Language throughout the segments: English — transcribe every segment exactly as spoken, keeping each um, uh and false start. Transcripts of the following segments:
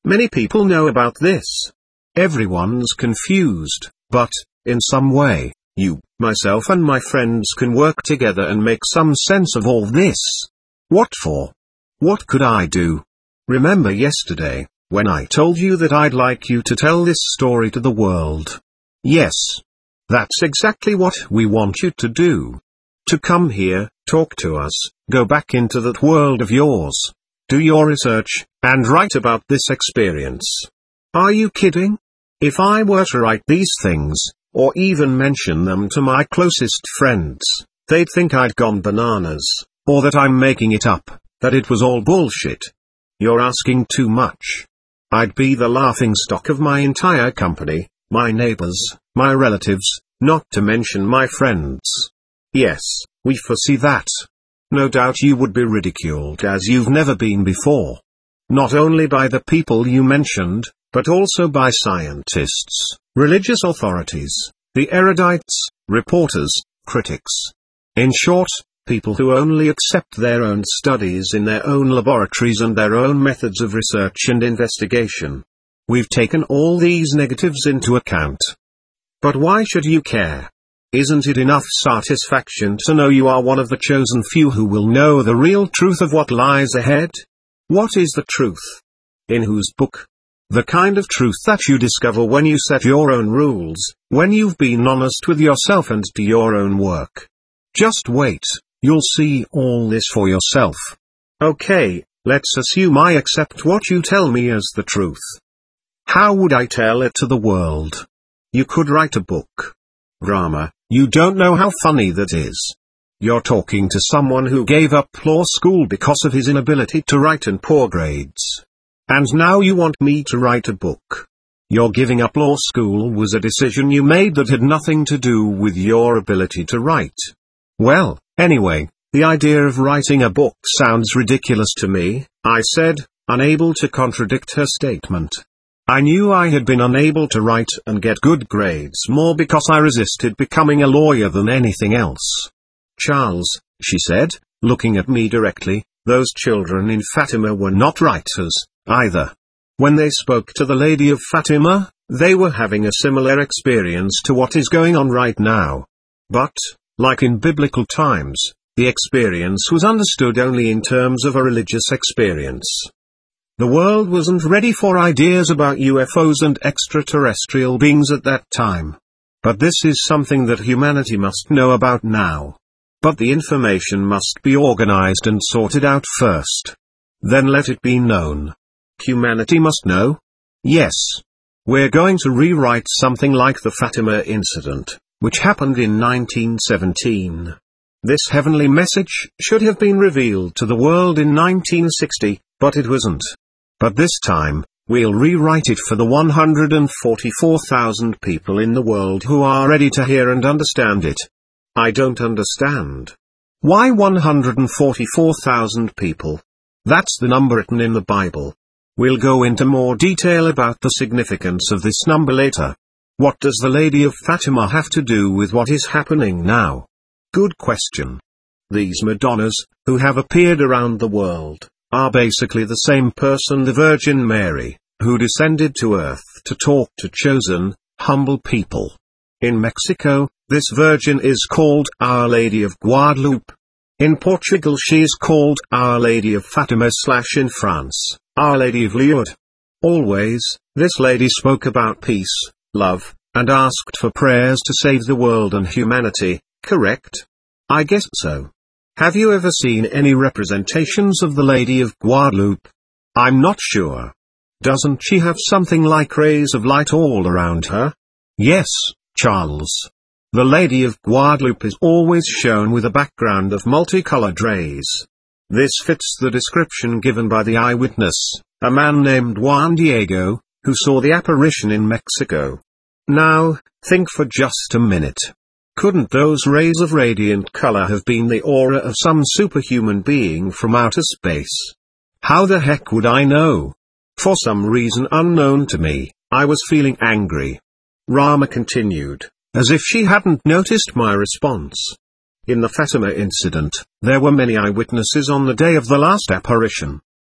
Many people know about this. Everyone's confused, but, in some way, you, myself and my friends can work together and make some sense of all this. What for? What could I do? Remember yesterday, when I told you that I'd like you to tell this story to the world? Yes. That's exactly what we want you to do. To come here, talk to us, go back into that world of yours, do your research, and write about this experience. Are you kidding? If I were to write these things, or even mention them to my closest friends, they'd think I'd gone bananas, or that I'm making it up, that it was all bullshit. You're asking too much. I'd be the laughingstock of my entire company, my neighbors, my relatives, not to mention my friends. Yes, we foresee that. No doubt you would be ridiculed as you've never been before. Not only by the people you mentioned, but also by scientists, religious authorities, the erudites, reporters, critics. In short, people who only accept their own studies in their own laboratories and their own methods of research and investigation. We've taken all these negatives into account. But why should you care? Isn't it enough satisfaction to know you are one of the chosen few who will know the real truth of what lies ahead? What is the truth? In whose book? The kind of truth that you discover when you set your own rules, when you've been honest with yourself and do your own work. Just wait, you'll see all this for yourself. Okay, let's assume I accept what you tell me as the truth. How would I tell it to the world? You could write a book. Rama, you don't know how funny that is. You're talking to someone who gave up law school because of his inability to write and poor grades. And now you want me to write a book. Your giving up law school was a decision you made that had nothing to do with your ability to write. Well, anyway, the idea of writing a book sounds ridiculous to me, I said, unable to contradict her statement. I knew I had been unable to write and get good grades more because I resisted becoming a lawyer than anything else. Charles, she said, looking at me directly, those children in Fatima were not writers, either. When they spoke to the Lady of Fatima, they were having a similar experience to what is going on right now. But, like in biblical times, the experience was understood only in terms of a religious experience. The world wasn't ready for ideas about U F Os and extraterrestrial beings at that time. But this is something that humanity must know about now. But the information must be organized and sorted out first. Then let it be known. Humanity must know? Yes. We're going to rewrite something like the Fatima incident, which happened in nineteen seventeen. This heavenly message should have been revealed to the world in nineteen sixty, but it wasn't. But this time, we'll rewrite it for the one hundred forty-four thousand people in the world who are ready to hear and understand it. I don't understand. Why one hundred forty-four thousand people? That's the number written in the Bible. We'll go into more detail about the significance of this number later. What does the Lady of Fatima have to do with what is happening now? Good question. These Madonnas, who have appeared around the world, are basically the same person, the Virgin Mary, who descended to earth to talk to chosen, humble people. In Mexico, this Virgin is called Our Lady of Guadalupe. In Portugal she is called Our Lady of Fatima slash in France, Our Lady of Lourdes. Always, this lady spoke about peace, love, and asked for prayers to save the world and humanity, correct? I guess so. Have you ever seen any representations of the Lady of Guadalupe? I'm not sure. Doesn't she have something like rays of light all around her? Yes, Charles. The Lady of Guadalupe is always shown with a background of multicolored rays. This fits the description given by the eyewitness, a man named Juan Diego, who saw the apparition in Mexico. Now, think for just a minute. Couldn't those rays of radiant color have been the aura of some superhuman being from outer space? How the heck would I know? For some reason unknown to me, I was feeling angry. Rama continued, as if she hadn't noticed my response. In the Fatima incident, there were many eyewitnesses on the day of the last apparition.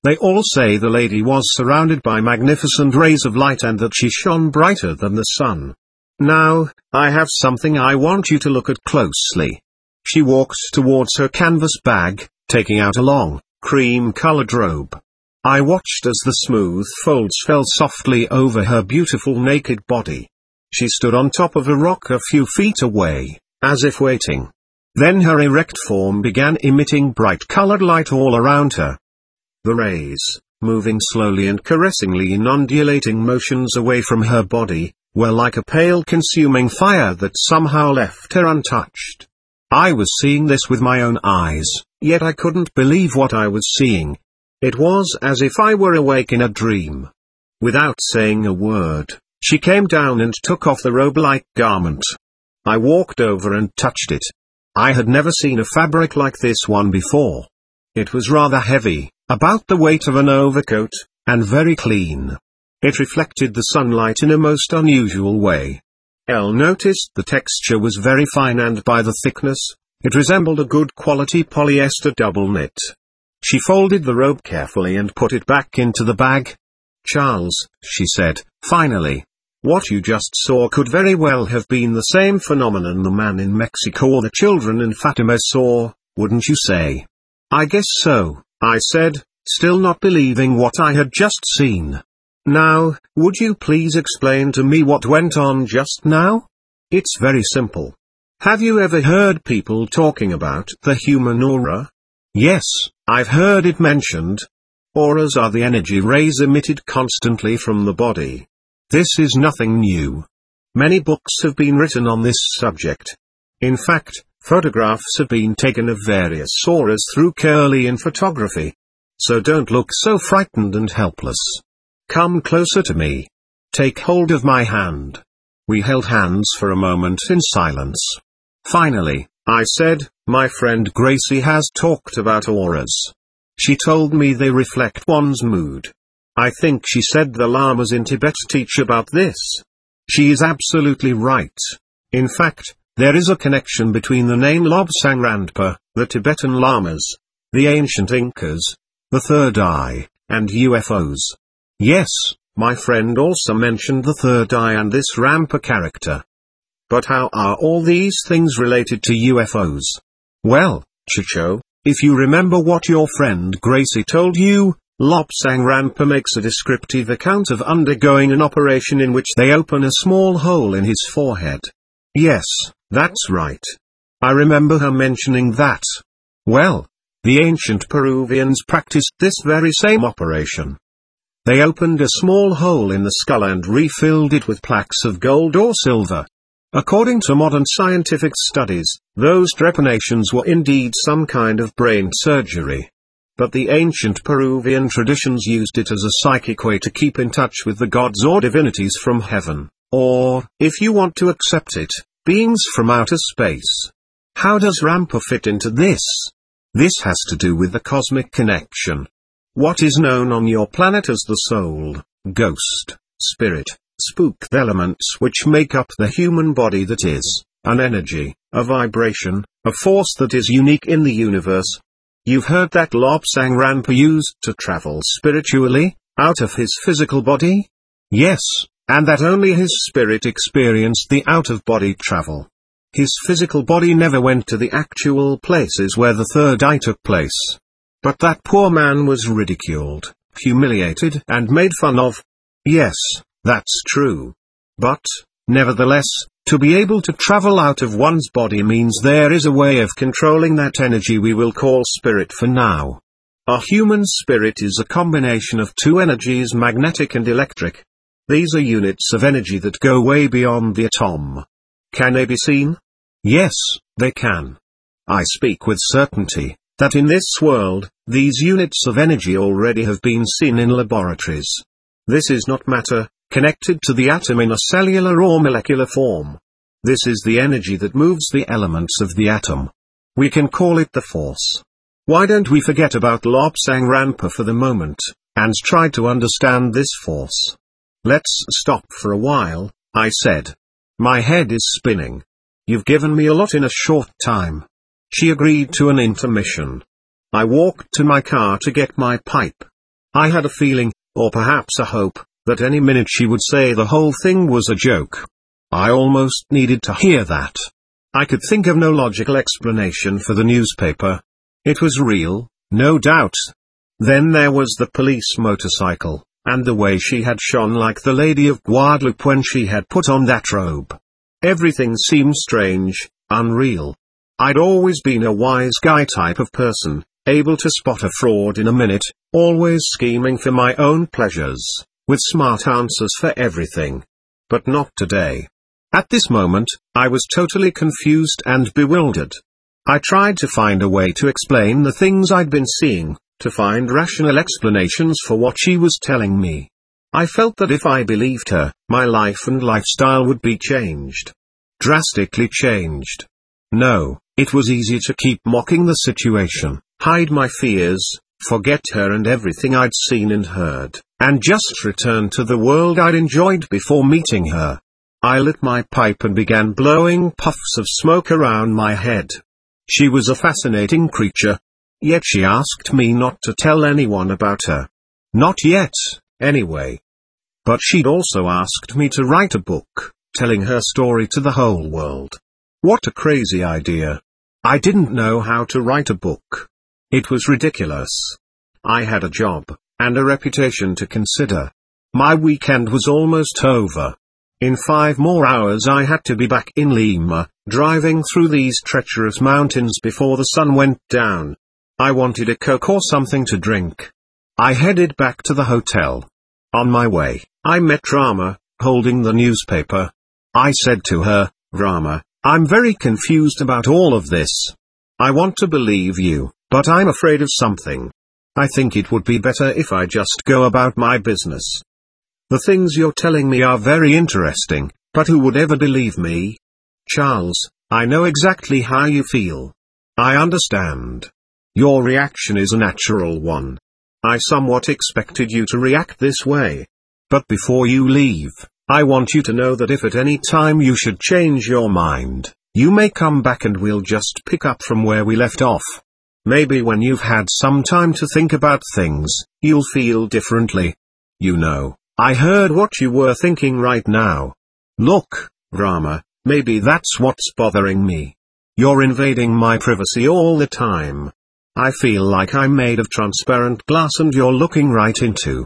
They all say the lady was surrounded by magnificent rays of light and that she shone brighter than the sun. Now, I have something I want you to look at closely. She walked towards her canvas bag, taking out a long, cream-colored robe. I watched as the smooth folds fell softly over her beautiful naked body. She stood on top of a rock a few feet away, as if waiting. Then her erect form began emitting bright-colored light all around her. The rays, moving slowly and caressingly in undulating motions away from her body, were like a pale consuming fire that somehow left her untouched. I was seeing this with my own eyes, yet I couldn't believe what I was seeing. It was as if I were awake in a dream. Without saying a word, she came down and took off the robe-like garment. I walked over and touched it. I had never seen a fabric like this one before. It was rather heavy, about the weight of an overcoat, and very clean. It reflected the sunlight in a most unusual way. Elle noticed the texture was very fine and by the thickness, it resembled a good quality polyester double knit. She folded the robe carefully and put it back into the bag. "Charles," she said, finally, "what you just saw could very well have been the same phenomenon the man in Mexico or the children in Fatima saw, wouldn't you say?" "I guess so," I said, still not believing what I had just seen. "Now, would you please explain to me what went on just now?" "It's very simple. Have you ever heard people talking about the human aura?" "Yes, I've heard it mentioned. Auras are the energy rays emitted constantly from the body. This is nothing new. Many books have been written on this subject. In fact, photographs have been taken of various auras through Kirlian photography. So don't look so frightened and helpless. Come closer to me. Take hold of my hand." We held hands for a moment in silence. Finally, I said, "My friend Gracie has talked about auras. She told me they reflect one's mood. I think she said the lamas in Tibet teach about this. She is absolutely right. In fact, there is a connection between the name Lobsang Rampa, the Tibetan lamas, the ancient Incas, the third eye, and U F Os. Yes, my friend also mentioned the third eye and this Rampa character. But how are all these things related to U F Os? Well, Chicho, if you remember what your friend Gracie told you, Lobsang Rampa makes a descriptive account of undergoing an operation in which they open a small hole in his forehead. Yes, that's right. I remember her mentioning that. Well, the ancient Peruvians practiced this very same operation. They opened a small hole in the skull and refilled it with plaques of gold or silver. According to modern scientific studies, those trepanations were indeed some kind of brain surgery. But the ancient Peruvian traditions used it as a psychic way to keep in touch with the gods or divinities from heaven, or, if you want to accept it, beings from outer space. How does Rampa fit into this? This has to do with the cosmic connection. What is known on your planet as the soul, ghost, spirit, spook elements which make up the human body that is, an energy, a vibration, a force that is unique in the universe. You've heard that Lobsang Rampa used to travel spiritually, out of his physical body? Yes, and that only his spirit experienced the out-of-body travel. His physical body never went to the actual places where the third eye took place. But that poor man was ridiculed, humiliated and made fun of. Yes, that's true. But, nevertheless, to be able to travel out of one's body means there is a way of controlling that energy we will call spirit for now. Our human spirit is a combination of two energies, magnetic and electric. These are units of energy that go way beyond the atom. Can they be seen? Yes, they can. I speak with certainty that in this world, these units of energy already have been seen in laboratories. This is not matter, connected to the atom in a cellular or molecular form. This is the energy that moves the elements of the atom. We can call it the force. Why don't we forget about Lobsang Rampa for the moment, and try to understand this force? Let's stop for a while, I said. My head is spinning. You've given me a lot in a short time. She agreed to an intermission. I walked to my car to get my pipe. I had a feeling, or perhaps a hope, that any minute she would say the whole thing was a joke. I almost needed to hear that. I could think of no logical explanation for the newspaper. It was real, no doubt. Then there was the police motorcycle, and the way she had shone like the Lady of Guadalupe when she had put on that robe. Everything seemed strange, unreal. I'd always been a wise guy type of person, able to spot a fraud in a minute, always scheming for my own pleasures, with smart answers for everything. But not today. At this moment, I was totally confused and bewildered. I tried to find a way to explain the things I'd been seeing, to find rational explanations for what she was telling me. I felt that if I believed her, my life and lifestyle would be changed. Drastically changed. No, it was easy to keep mocking the situation, hide my fears, forget her and everything I'd seen and heard, and just return to the world I'd enjoyed before meeting her. I lit my pipe and began blowing puffs of smoke around my head. She was a fascinating creature. Yet she asked me not to tell anyone about her. Not yet, anyway. But she'd also asked me to write a book, telling her story to the whole world. What a crazy idea. I didn't know how to write a book. It was ridiculous. I had a job, and a reputation to consider. My weekend was almost over. In five more hours I had to be back in Lima, driving through these treacherous mountains before the sun went down. I wanted a Coke or something to drink. I headed back to the hotel. On my way, I met Rama, holding the newspaper. I said to her, "Rama, I'm very confused about all of this. I want to believe you, but I'm afraid of something. I think it would be better if I just go about my business. The things you're telling me are very interesting, but who would ever believe me? Charles, I know exactly how you feel. I understand. Your reaction is a natural one. I somewhat expected you to react this way. But before you leave, I want you to know that if at any time you should change your mind, you may come back and we'll just pick up from where we left off. Maybe when you've had some time to think about things, you'll feel differently. You know, I heard what you were thinking right now. Look, Rama, maybe that's what's bothering me. You're invading my privacy all the time. I feel like I'm made of transparent glass and you're looking right into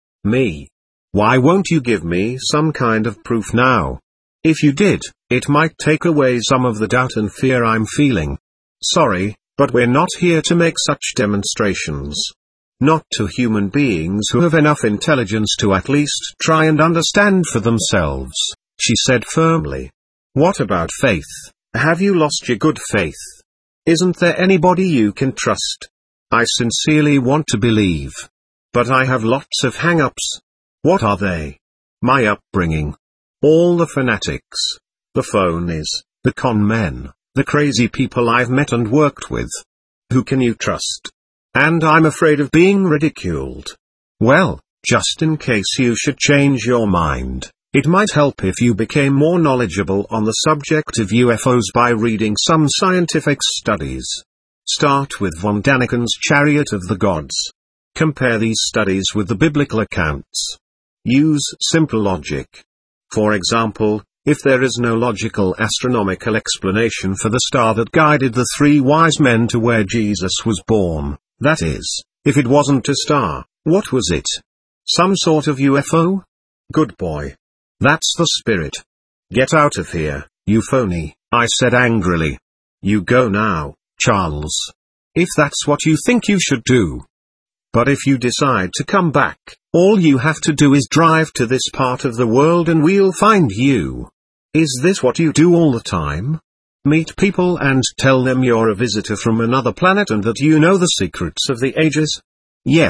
me. Why won't you give me some kind of proof now? If you did, it might take away some of the doubt and fear I'm feeling. Sorry, but we're not here to make such demonstrations. Not to human beings who have enough intelligence to at least try and understand for themselves, she said firmly. What about faith? Have you lost your good faith? Isn't there anybody you can trust? I sincerely want to believe. But I have lots of hang-ups. What are they? My upbringing. All the fanatics. The phonies, the con men, the crazy people I've met and worked with. Who can you trust? And I'm afraid of being ridiculed. Well, just in case you should change your mind, it might help if you became more knowledgeable on the subject of U F Os by reading some scientific studies. Start with von Daniken's Chariot of the Gods. Compare these studies with the biblical accounts. Use simple logic. For example, if there is no logical astronomical explanation for the star that guided the three wise men to where Jesus was born, that is, if it wasn't a star, what was it? Some sort of U F O? Good boy. That's the spirit. Get out of here, you phony, I said angrily. You go now, Charles. If that's what you think you should do. But if you decide to come back, all you have to do is drive to this part of the world and we'll find you. Is this what you do all the time? Meet people and tell them you're a visitor from another planet and that you know the secrets of the ages? Yes.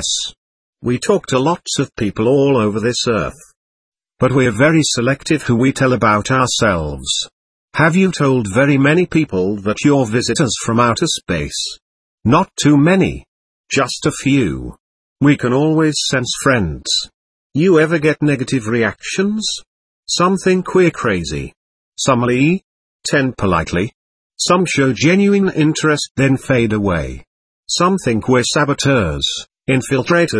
We talk to lots of people all over this earth. But we're very selective who we tell about ourselves. Have you told very many people that you're visitors from outer space? Not too many. Just a few. We can always sense friends. You ever get negative reactions? Some think we're crazy. Some lee, ten politely. Some show genuine interest then fade away. Some think we're saboteurs, infiltrators,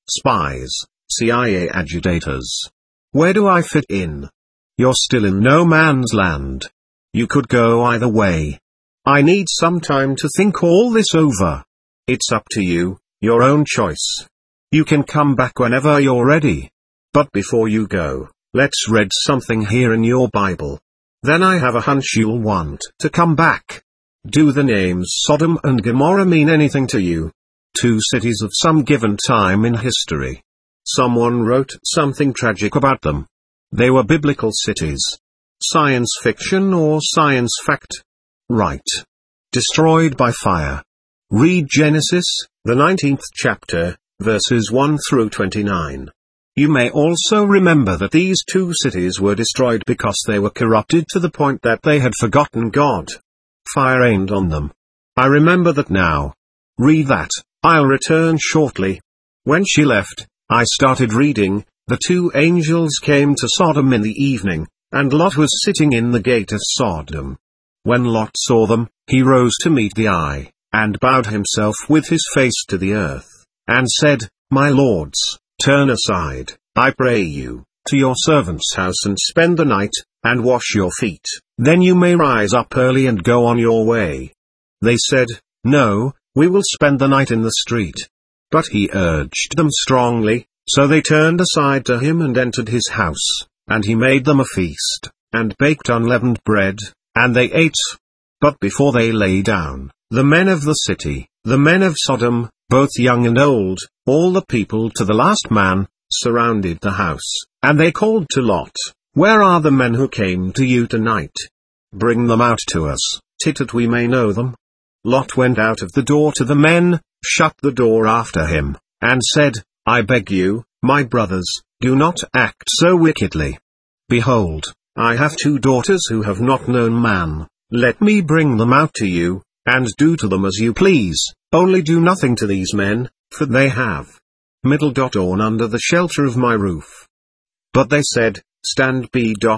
Spies, C I A agitators. Where do I fit in? You're still in no man's land. You could go either way. I need some time to think all this over. It's up to you, your own choice. You can come back whenever you're ready. But before you go, let's read something here in your Bible. Then I have a hunch you'll want to come back. Do the names Sodom and Gomorrah mean anything to you? Two cities of some given time in history. Someone wrote something tragic about them. They were biblical cities. Science fiction or science fact? Right. Destroyed by fire. Read Genesis, the nineteenth chapter, verses one through twenty-nine. You may also remember that these two cities were destroyed because they were corrupted to the point that they had forgotten God. Fire rained on them. I remember that now. Read that. I'll return shortly. When she left, I started reading. The two angels came to Sodom in the evening, and Lot was sitting in the gate of Sodom. When Lot saw them, he rose to meet the eye, and bowed himself with his face to the earth, and said, My lords, turn aside, I pray you, to your servant's house and spend the night, and wash your feet, then you may rise up early and go on your way. They said, No, we will spend the night in the street. But he urged them strongly, so they turned aside to him and entered his house, and he made them a feast, and baked unleavened bread, and they ate. But before they lay down, the men of the city, the men of Sodom, both young and old, all the people to the last man, surrounded the house, and they called to Lot, Where are the men who came to you tonight? Bring them out to us, that we may know them. Lot went out of the door to the men, shut the door after him, and said, I beg you, my brothers, do not act so wickedly. Behold, I have two daughters who have not known man. Let me bring them out to you, and do to them as you please, only do nothing to these men, for they have middle on under the shelter of my roof. But they said, Stand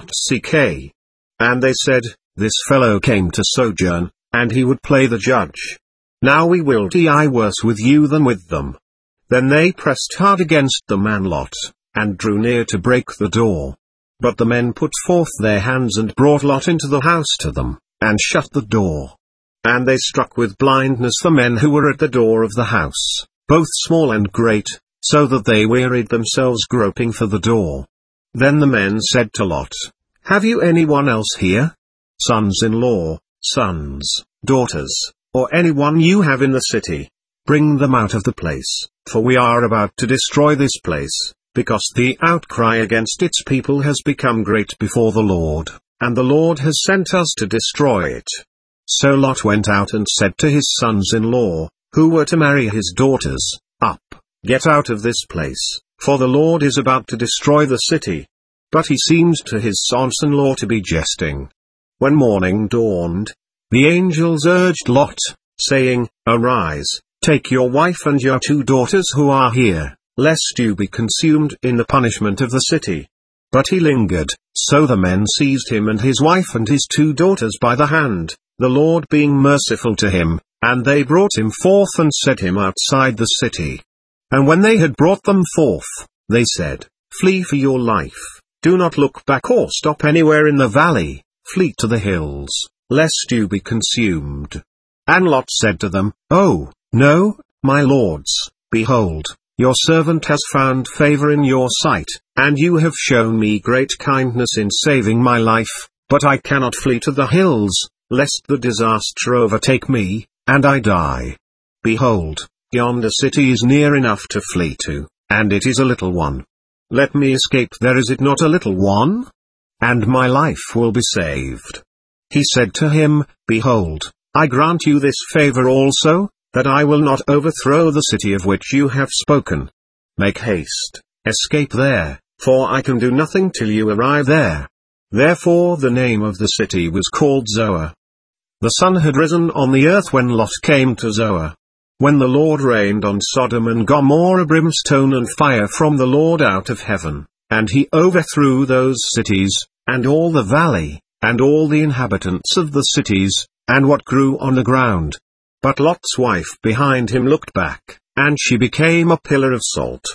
b.ck. And they said, This fellow came to sojourn, and he would play the judge. Now we will die worse with you than with them. Then they pressed hard against the man Lot, and drew near to break the door. But the men put forth their hands and brought Lot into the house to them, and shut the door. And they struck with blindness the men who were at the door of the house, both small and great, so that they wearied themselves groping for the door. Then the men said to Lot, Have you anyone else here? Sons-in-law, sons, daughters, or anyone you have in the city? Bring them out of the place, for we are about to destroy this place, because the outcry against its people has become great before the Lord, and the Lord has sent us to destroy it. So Lot went out and said to his sons-in-law, who were to marry his daughters, Up, get out of this place, for the Lord is about to destroy the city. But he seemed to his sons-in-law to be jesting. When morning dawned, the angels urged Lot, saying, Arise, take your wife and your two daughters who are here, lest you be consumed in the punishment of the city. But he lingered, so the men seized him and his wife and his two daughters by the hand, the Lord being merciful to him, and they brought him forth and set him outside the city. And when they had brought them forth, they said, Flee for your life, do not look back or stop anywhere in the valley, flee to the hills, lest you be consumed. And Lot said to them, Oh, no, my lords, behold, your servant has found favor in your sight, and you have shown me great kindness in saving my life, but I cannot flee to the hills, lest the disaster overtake me, and I die. Behold, yonder city is near enough to flee to, and it is a little one. Let me escape there, is it not a little one? And my life will be saved. He said to him, Behold, I grant you this favor also, that I will not overthrow the city of which you have spoken. Make haste, escape there, for I can do nothing till you arrive there. Therefore the name of the city was called Zoar. The sun had risen on the earth when Lot came to Zoar. When the Lord rained on Sodom and Gomorrah brimstone and fire from the Lord out of heaven, and he overthrew those cities, and all the valley, and all the inhabitants of the cities, and what grew on the ground. But Lot's wife behind him looked back, and she became a pillar of salt.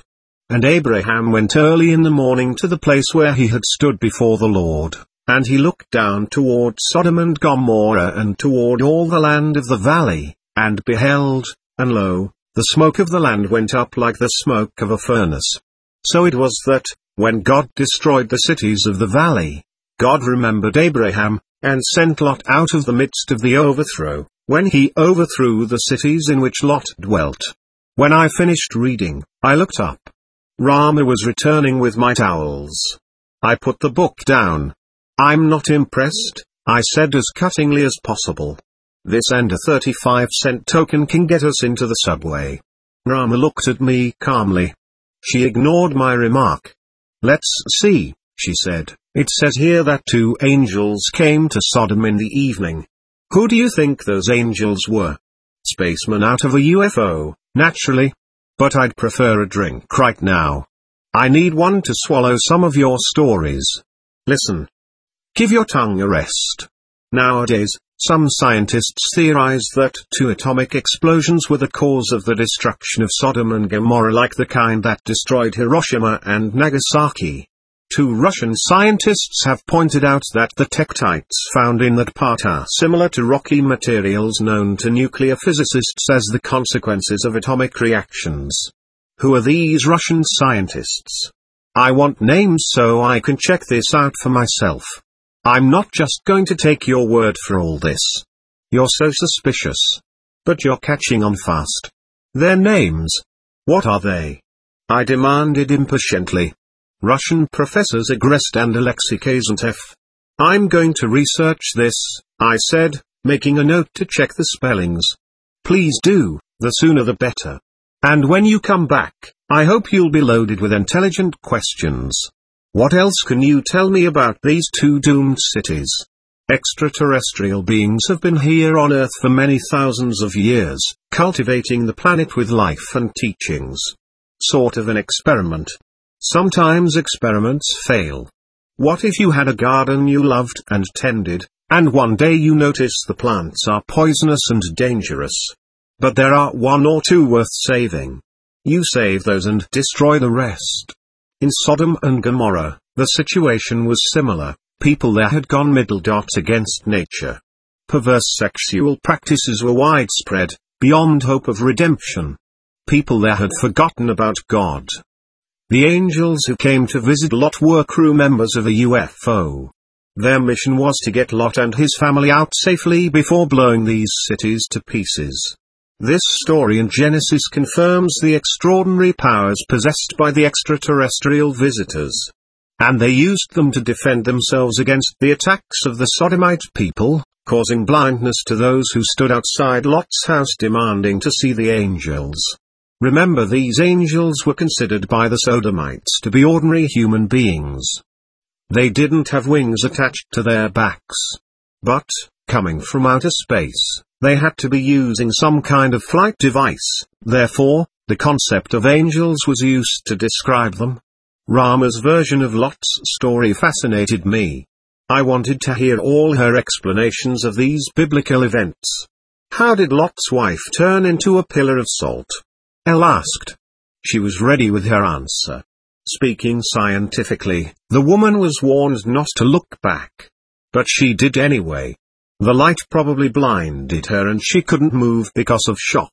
And Abraham went early in the morning to the place where he had stood before the Lord, and he looked down toward Sodom and Gomorrah and toward all the land of the valley, and beheld, and lo, the smoke of the land went up like the smoke of a furnace. So it was that, when God destroyed the cities of the valley, God remembered Abraham, and sent Lot out of the midst of the overthrow, when he overthrew the cities in which Lot dwelt. When I finished reading, I looked up. Rama was returning with my towels. I put the book down. I'm not impressed, I said as cuttingly as possible. This and a thirty-five cent token can get us into the subway. Rama looked at me calmly. She ignored my remark. Let's see, she said. It says here that two angels came to Sodom in the evening. Who do you think those angels were? Spacemen out of a U F O, naturally. But I'd prefer a drink right now. I need one to swallow some of your stories. Listen. Give your tongue a rest. Nowadays, some scientists theorize that two atomic explosions were the cause of the destruction of Sodom and Gomorrah, like the kind that destroyed Hiroshima and Nagasaki. Two Russian scientists have pointed out that the tektites found in that part are similar to rocky materials known to nuclear physicists as the consequences of atomic reactions. Who are these Russian scientists? I want names so I can check this out for myself. I'm not just going to take your word for all this. You're so suspicious. But you're catching on fast. Their names. What are they? I demanded impatiently. Russian professors Agrest and Alexei Kazantev. I'm going to research this, I said, making a note to check the spellings. Please do, the sooner the better. And when you come back, I hope you'll be loaded with intelligent questions. What else can you tell me about these two doomed cities? Extraterrestrial beings have been here on Earth for many thousands of years, cultivating the planet with life and teachings. Sort of an experiment. Sometimes experiments fail. What if you had a garden you loved and tended, and one day you notice the plants are poisonous and dangerous? But there are one or two worth saving. You save those and destroy the rest. In Sodom and Gomorrah, the situation was similar. People there had gone middle dot against nature. Perverse sexual practices were widespread, beyond hope of redemption. People there had forgotten about God. The angels who came to visit Lot were crew members of a U F O. Their mission was to get Lot and his family out safely before blowing these cities to pieces. This story in Genesis confirms the extraordinary powers possessed by the extraterrestrial visitors. And they used them to defend themselves against the attacks of the Sodomite people, causing blindness to those who stood outside Lot's house demanding to see the angels. Remember, these angels were considered by the Sodomites to be ordinary human beings. They didn't have wings attached to their backs. But, coming from outer space, they had to be using some kind of flight device. Therefore, the concept of angels was used to describe them. Rama's version of Lot's story fascinated me. I wanted to hear all her explanations of these biblical events. How did Lot's wife turn into a pillar of salt? Elle asked. She was ready with her answer. Speaking scientifically, the woman was warned not to look back. But she did anyway. The light probably blinded her and she couldn't move because of shock.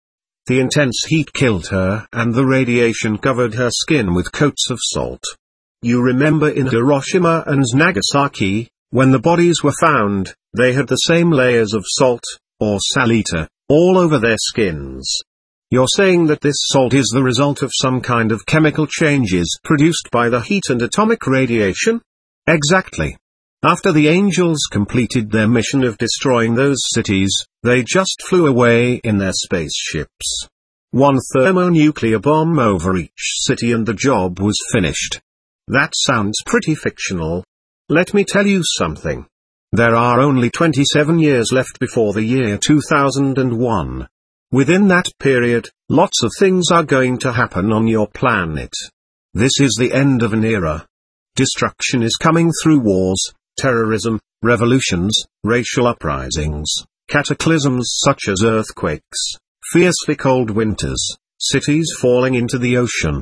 The intense heat killed her and the radiation covered her skin with coats of salt. You remember in Hiroshima and Nagasaki, when the bodies were found, they had the same layers of salt, or salita, all over their skins. You're saying that this salt is the result of some kind of chemical changes produced by the heat and atomic radiation? Exactly. After the angels completed their mission of destroying those cities, they just flew away in their spaceships. One thermonuclear bomb over each city and the job was finished. That sounds pretty fictional. Let me tell you something. There are only twenty-seven years left before the year two thousand one. Within that period, lots of things are going to happen on your planet. This is the end of an era. Destruction is coming through wars, terrorism, revolutions, racial uprisings, cataclysms such as earthquakes, fiercely cold winters, cities falling into the ocean.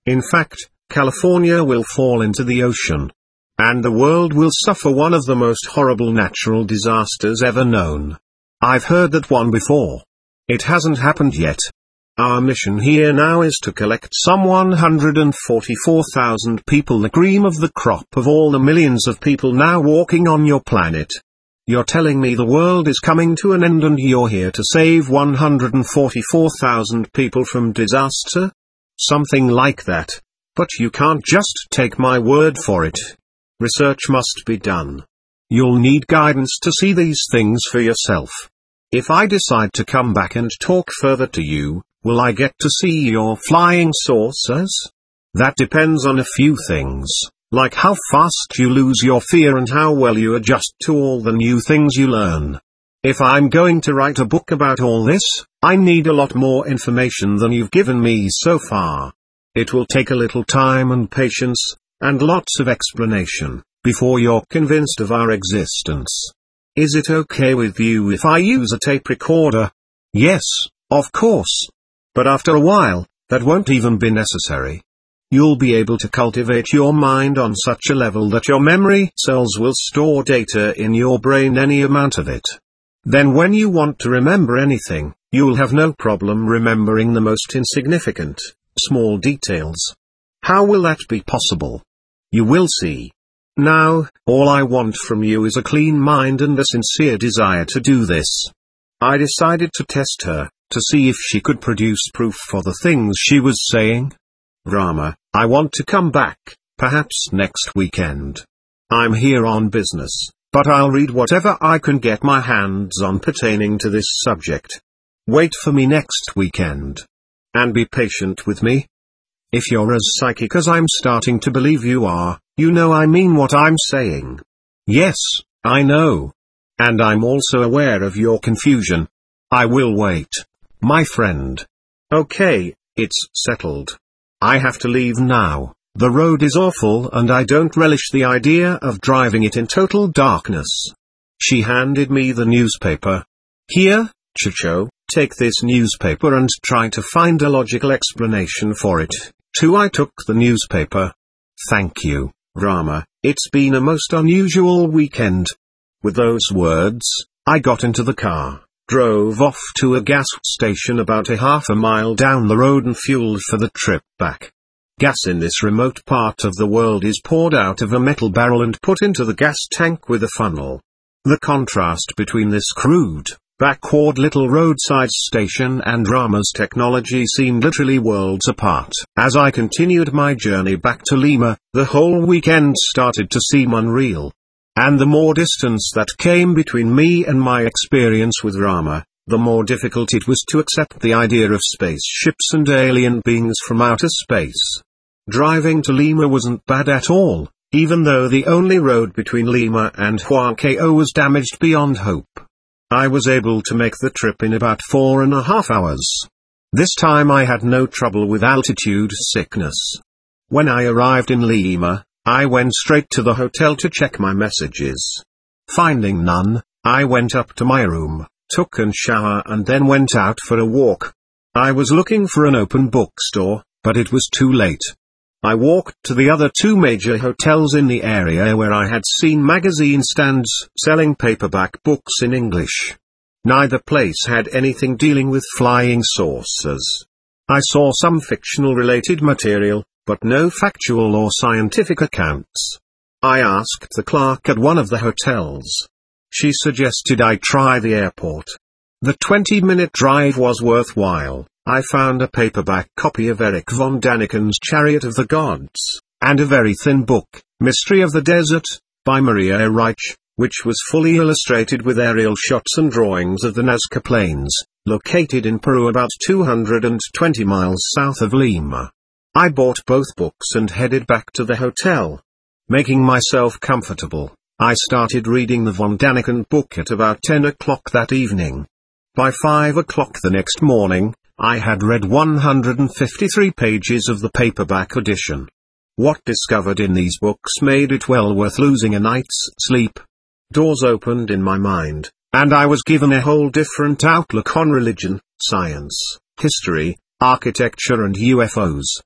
In fact, California will fall into the ocean. And the world will suffer one of the most horrible natural disasters ever known. I've heard that one before. It hasn't happened yet. Our mission here now is to collect some one hundred forty-four thousand people, the cream of the crop of all the millions of people now walking on your planet. You're telling me the world is coming to an end and you're here to save one hundred forty-four thousand people from disaster? Something like that. But you can't just take my word for it. Research must be done. You'll need guidance to see these things for yourself. If I decide to come back and talk further to you, will I get to see your flying saucers? That depends on a few things, like how fast you lose your fear and how well you adjust to all the new things you learn. If I'm going to write a book about all this, I need a lot more information than you've given me so far. It will take a little time and patience, and lots of explanation, before you're convinced of our existence. Is it okay with you if I use a tape recorder? Yes, of course. But after a while, that won't even be necessary. You'll be able to cultivate your mind on such a level that your memory cells will store data in your brain, any amount of it. Then when you want to remember anything, you'll have no problem remembering the most insignificant, small details. How will that be possible? You will see. Now, all I want from you is a clean mind and a sincere desire to do this. I decided to test her, to see if she could produce proof for the things she was saying. Rama, I want to come back, perhaps next weekend. I'm here on business, but I'll read whatever I can get my hands on pertaining to this subject. Wait for me next weekend. And be patient with me. If you're as psychic as I'm starting to believe you are, you know I mean what I'm saying. Yes, I know. And I'm also aware of your confusion. I will wait, my friend. Okay, it's settled. I have to leave now. The road is awful and I don't relish the idea of driving it in total darkness. She handed me the newspaper. Here, Chicho, take this newspaper and try to find a logical explanation for it. Too, I took the newspaper. Thank you, Rama, it's been a most unusual weekend. With those words, I got into the car, drove off to a gas station about a half a mile down the road and fueled for the trip back. Gas in this remote part of the world is poured out of a metal barrel and put into the gas tank with a funnel. The contrast between this crude, backward little roadside station and Rama's technology seemed literally worlds apart. As I continued my journey back to Lima, the whole weekend started to seem unreal. And the more distance that came between me and my experience with Rama, the more difficult it was to accept the idea of spaceships and alien beings from outer space. Driving to Lima wasn't bad at all, even though the only road between Lima and Huancayo was damaged beyond hope. I was able to make the trip in about four and a half hours. This time I had no trouble with altitude sickness. When I arrived in Lima, I went straight to the hotel to check my messages. Finding none, I went up to my room, took a shower and then went out for a walk. I was looking for an open bookstore, but it was too late. I walked to the other two major hotels in the area where I had seen magazine stands selling paperback books in English. Neither place had anything dealing with flying saucers. I saw some fictional related material, but no factual or scientific accounts. I asked the clerk at one of the hotels. She suggested I try the airport. The twenty-minute drive was worthwhile. I found a paperback copy of Erich von Daniken's Chariot of the Gods, and a very thin book, Mystery of the Desert, by Maria Reich, which was fully illustrated with aerial shots and drawings of the Nazca Plains, located in Peru about two hundred twenty miles south of Lima. I bought both books and headed back to the hotel. Making myself comfortable, I started reading the von Daniken book at about ten o'clock that evening. By five o'clock the next morning, I had read one hundred fifty-three pages of the paperback edition. What discovered in these books made it well worth losing a night's sleep. Doors opened in my mind, and I was given a whole different outlook on religion, science, history, architecture and U F Os.